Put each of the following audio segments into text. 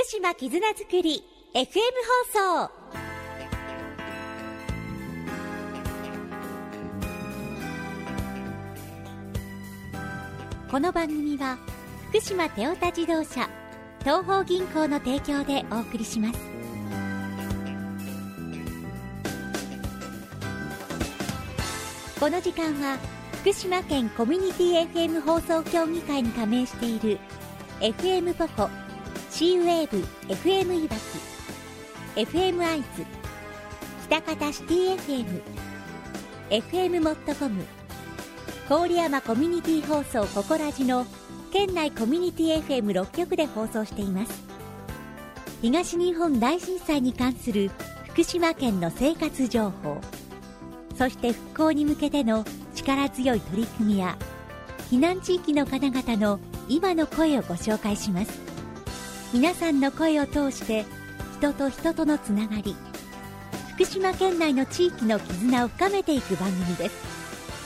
島絆づくり FM 放送。この番組は福島テオタ自動車東邦銀行の提供でお送りします。この時間は福島県コミュニティ FM 放送協議会に加盟している FM ポコ、C ウェーブ FM いわき、 FM アイズ、北方シティ FM、 FM モットコム、郡山コミュニティ放送ココラジの県内コミュニティ FM6 局で放送しています。東日本大震災に関する福島県の生活情報、そして復興に向けての力強い取り組みや避難地域の方々の今の声をご紹介します。皆さんの声を通して人と人とのつながり、福島県内の地域の絆を深めていく番組です。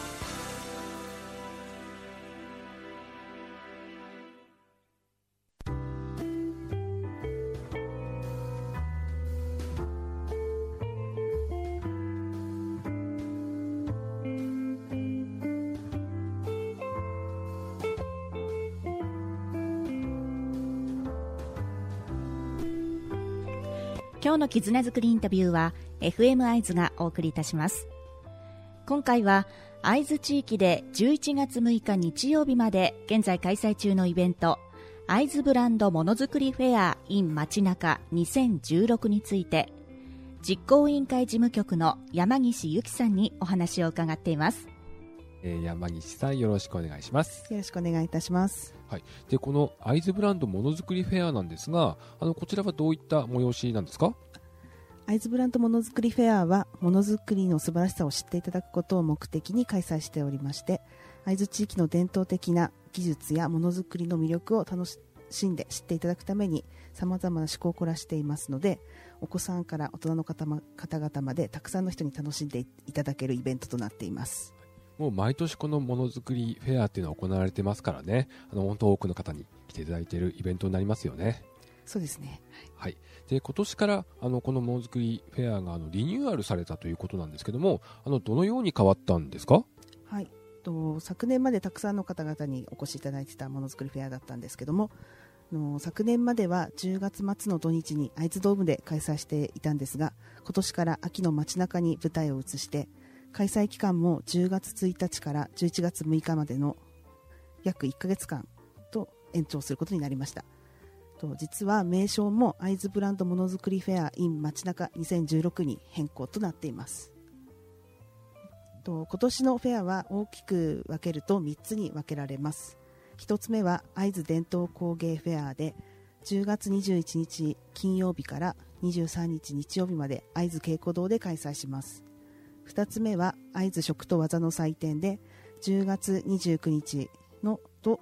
今日の絆づくりインタビューは FM アイズがお送りいたします。今回は会津地域で11月6日日曜日まで現在開催中のイベント、会津ブランドものづくりフェア in 街中2016について、実行委員会事務局の山岸由紀さんにお話を伺っています。 山岸さん、よろしくお願いします。 よろしくお願いいたします。 はい、でこの会津ブランドものづくりフェアなんですが、こちらはどういった催しなんですか？ 会津ブランドものづくりフェアはものづくりの素晴らしさを知っていただくことを目的に開催しておりまして、会津地域の伝統的な技術やものづくりの魅力を楽しんで知っていただくために様々な趣向を凝らしていますので、お子さんから大人の方々までたくさんの人に楽しんでいただけるイベントとなっています。 もう毎年このものづくりフェアっていうのは行われてますからね、本当多くの方に来ていただいているイベントになりますよね。 そうですね。 はい、で今年からこのものづくりフェアがリニューアルされたということなんですけども、どのように変わったんですか？ はい、昨年までたくさんの方々にお越しいただいていたものづくりフェアだったんですけども、昨年までは10月末の土日に会津ドームで開催していたんですが、今年から秋の街中に舞台を移して開催期間も10月1日から11月6日までの約1ヶ月間と延長することになりました。実は名称も会津ブランドものづくりフェア in 街中2016に変更となっています。今年のフェアは大きく分けると3つに分けられます。1つ目は会津伝統工芸フェアで10月21日金曜日から23日日曜日まで会津稽古堂で開催します。2つ目は会津食と技の祭典で10月29日のと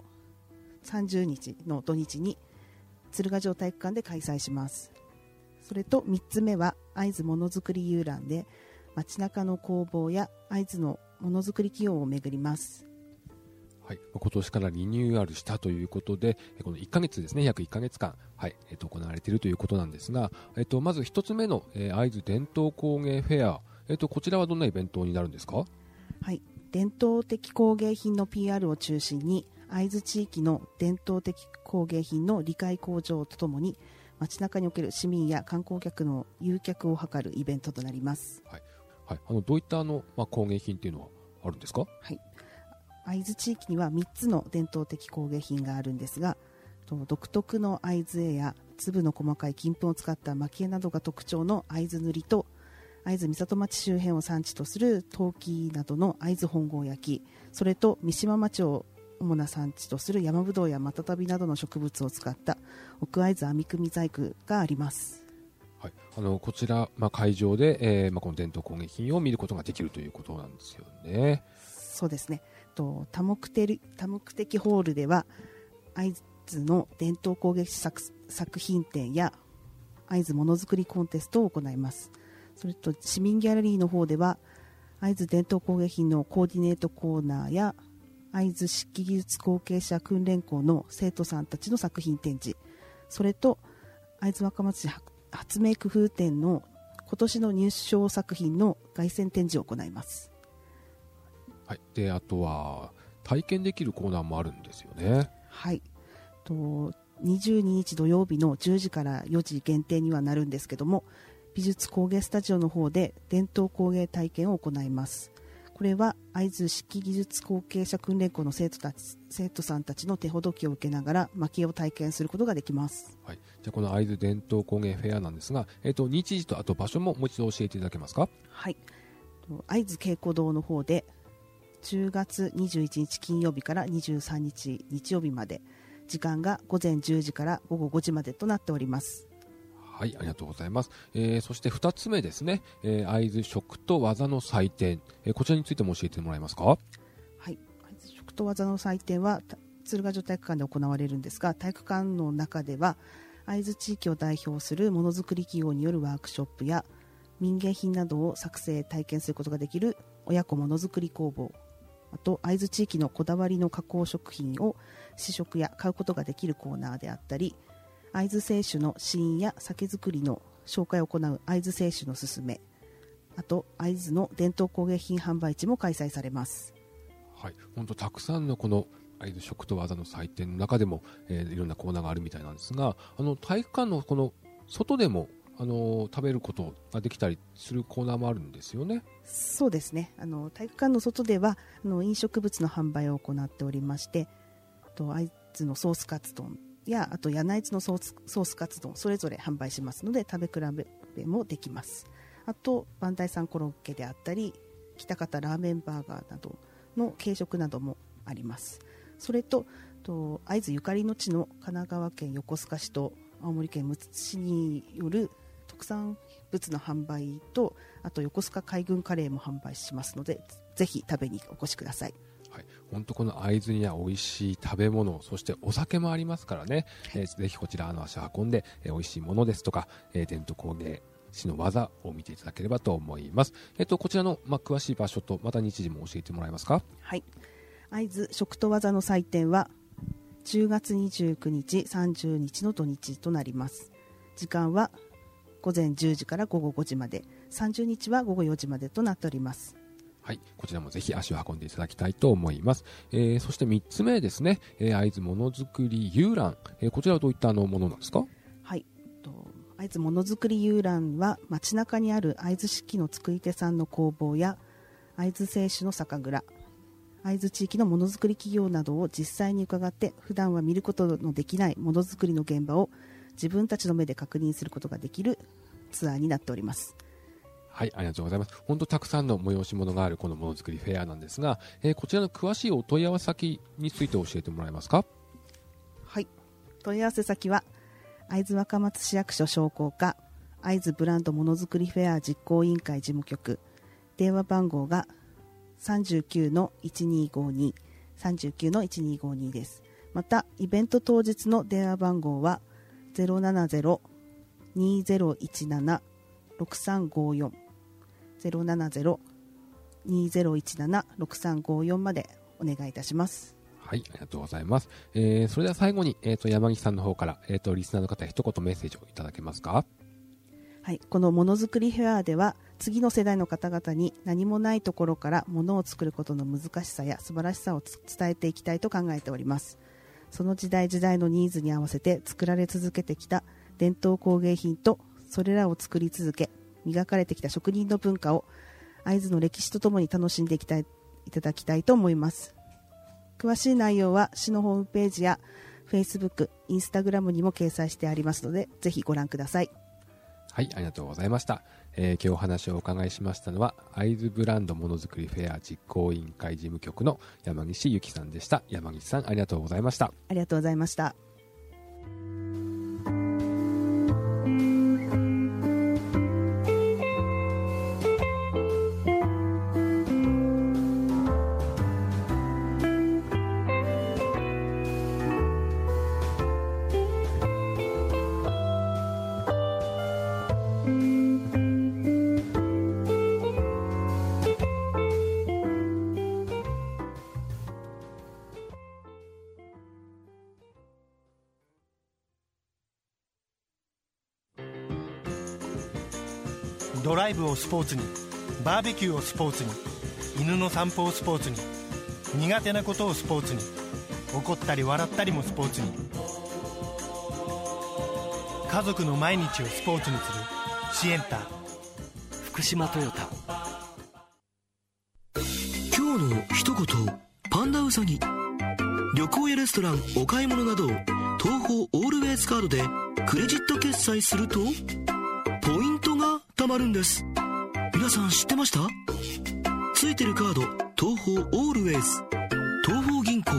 30日の土日に鶴ヶ城体育館で開催します。それと3つ目は会津ものづくり遊覧で街中の工房や会津のものづくり企業を巡ります。 はい、今年からリニューアルしたということで、この1ヶ月ですね、約1ヶ月間、はい行われているということなんですが、まず1つ目の、会津伝統工芸フェア、こちらはどんなイベントになるんですか？ はい、伝統的工芸品の PR を中心に会津地域の伝統的工芸品の理解向上とともに街中における市民や観光客の誘客を図るイベントとなります。 はいはい、どういった工芸品っていうのはあるんですか？ はい、会津地域には3つの伝統的工芸品があるんですが、独特の会津絵や粒の細かい金粉を使った蒔絵などが特徴の会津塗と、会津美里町周辺を産地とする陶器などの会津本郷焼、それと三島町を主な産地とする山ぶどうやマタタビなどの植物を使った奥会津編み組み細工があります。 はい、こちら、会場で、この伝統工芸品を見ることができるということなんですよね。 そうですね。多目的ホールでは会津の伝統工芸作品展や会津ものづくりコンテストを行います。それと市民ギャラリーの方では会津伝統工芸品のコーディネートコーナーや会津漆器技術後継者訓練校の生徒さんたちの作品展示、それと会津若松市発明工夫展の今年の入賞作品の凱旋展示を行います。 はい、であとは体験できるコーナーもあるんですよね。 はい、22日土曜日の10時から4時限定にはなるんですけども、美術工芸スタジオの方で伝統工芸体験を行います。これは会津式技術後継者訓練校の生徒さんたちの手ほどきを受けながら蒔絵を体験することができます。 はい、じゃあこの会津伝統工芸フェアなんですが、日時とあと場所ももう一度教えていただけますか。 はい、会津稽古堂の方で10月21日金曜日から23日日曜日まで、時間が午前10時から午後5時までとなっております。 はい、ありがとうございます。そして2つ目ですね、会津食と技の祭典、こちらについても教えてもらえますか。 はい、会津食と技の祭典は敦賀女体育館で行われるんですが、体育館の中では会津地域を代表するものづくり企業によるワークショップや民芸品などを作成体験することができる親子ものづくり工房、あと会津地域のこだわりの加工食品を試食や買うことができるコーナーであったり、会津清酒の試飲や酒造りの紹介を行う会津清酒のすすめ、あと会津の伝統工芸品販売地も開催されます。 はい、本当たくさんのこの会津食と技の祭典の中でも、いろんなコーナーがあるみたいなんですが、体育館のこの外でも食べることができたりするコーナーもあるんですよね。 そうですね、体育館の外では飲食物の販売を行っておりまして、会津のソースカツ丼やあと柳津のソースカツ丼それぞれ販売しますので食べ比べもできます。あと磐梯山コロッケであったり北方ラーメンバーガーなどの軽食などもあります。それと会津ゆかりの地の神奈川県横須賀市と青森県むつ市による特産物の販売と、あと横須賀海軍カレーも販売しますので、ぜひ食べにお越しください。 はい、本当この会津には美味しい食べ物、そしてお酒もありますからね、ぜひこちら足を運んで、美味しいものですとか、伝統工芸士の技を見ていただければと思います。こちらの、詳しい場所とまた日時も教えてもらえますか。 はい、会津食と技の祭典は10月29日30日の土日となります。時間は午前10時から午後5時まで、30日は午後4時までとなっております。 はい、こちらもぜひ足を運んでいただきたいと思います。そして3つ目ですね、会津ものづくり遊覧、こちらはどういったものなんですか。 はい、会津ものづくり遊覧は街中にある会津漆器の作り手さんの工房や会津清酒の酒蔵、会津地域のものづくり企業などを実際に伺って、普段は見ることのできないものづくりの現場を自分たちの目で確認することができるツアーになっております。 はい、ありがとうございます。本当たくさんの催し物があるこのものづくりフェアなんですが、こちらの詳しいお問い合わせ先について教えてもらえますか。 はい、問い合わせ先は会津若松市役所商工課会津ブランドものづくりフェア実行委員会事務局、電話番号が 39-1252 39-1252 です。またイベント当日の電話番号は 070-2017-6354 070-2017-6354までお願いいたします。 はい、ありがとうございます。それでは最後に、山岸さんの方から、リスナーの方一言メッセージをいただけますか。 はい、このものづくりフェアでは次の世代の方々に何もないところからものを作ることの難しさや素晴らしさを伝えていきたいと考えております。その時代時代のニーズに合わせて作られ続けてきた伝統工芸品と、それらを作り続け磨かれてきた職人の文化を会津の歴史とともに楽しんでいただきたいと思います。詳しい内容は市のホームページや Facebook、インスタグラムにも掲載してありますので、ぜひご覧ください。 はい、ありがとうございました。今日お話をお伺いしましたのは会津ブランドものづくりフェア実行委員会事務局の山岸由紀さんでした。山岸さん、ありがとうございました。 ありがとうございました。 ドライブをスポーツに、バーベキューをスポーツに、犬の散歩をスポーツに、苦手なことをスポーツに、怒ったり笑ったりもスポーツに、家族の毎日をスポーツにするシエンタ福島トヨタ。 今日の一言パンダウサギ。旅行やレストラン、お買い物など東宝オールウェイズカードでクレジット決済するとポイントが貯まるんです。皆さん知ってました？ついてるカード東宝オールウェイズ、東宝銀行。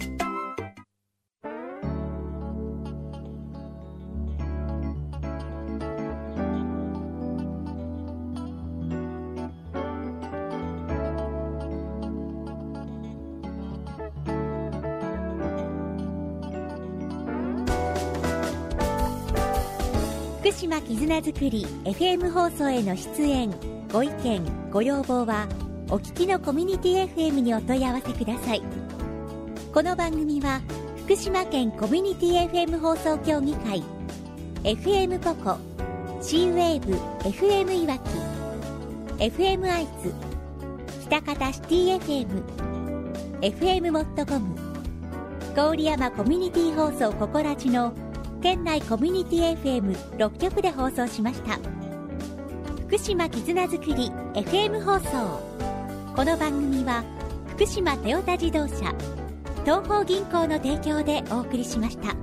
福島絆づくり FM 放送への出演、ご意見ご要望はお聞きのコミュニティ FM にお問い合わせください。この番組は福島県コミュニティ FM 放送協議会、 FM ポコ、 C ウェーブ FM いわき、 FM アイズ、北方シティ FM、 FM モットコム、郡山コミュニティ放送ココラジの県内コミュニティ FM6 局で放送しました。福島絆づくり FM 放送。この番組は福島トヨタ自動車、東邦銀行の提供でお送りしました。